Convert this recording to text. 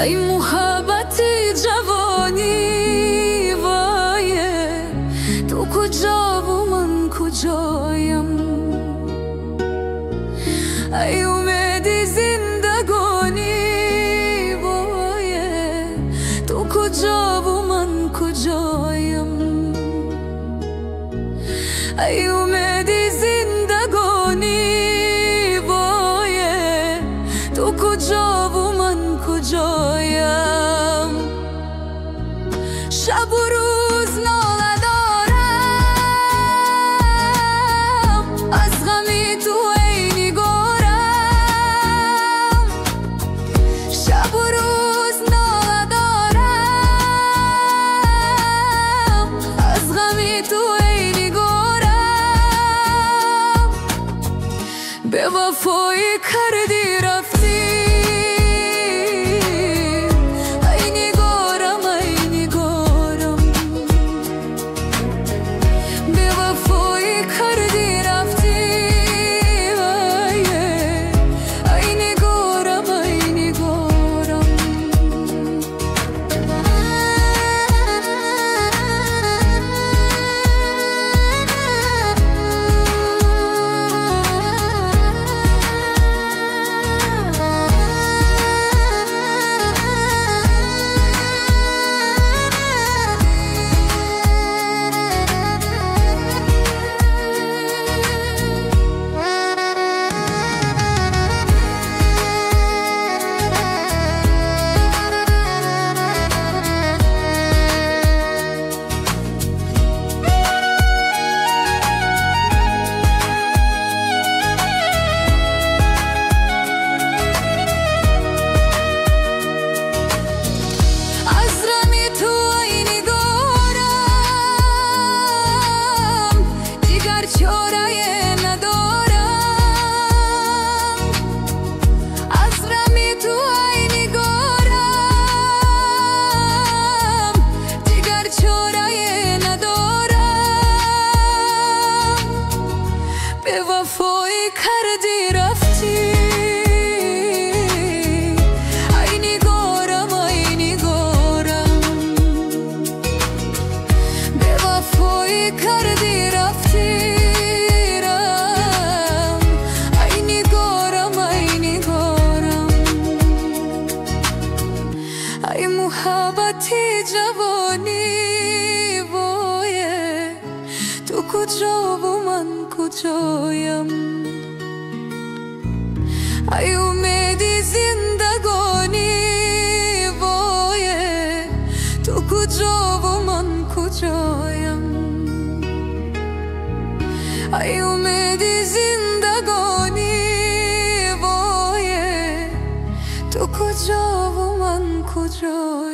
ای محبت جوانی وایه، تو کجا و من کجایم؟ ای امید زندگانی وایه، تو کجا و من کجایم؟ ای امید زندگانی وایه، تو کجا و من کجایم؟ شب و روز ناله دارم، از غمی تو ای نگارم. شب و روز ناله دارم، از غمی تو ای نگارم. به وفایی کردی رفتی، به وفایی کردی رفتی. ای نگارم ای نگارم، به وفایی کردی رفتی. ای نگارم ای نگارم، ای محبتی جوانی وایه، تو کجا و من کجایم؟ ای امید زندگانی وایه، تو کجا و من کجایم؟ ای امید زندگانی وایه، تو کجا و من کجایم؟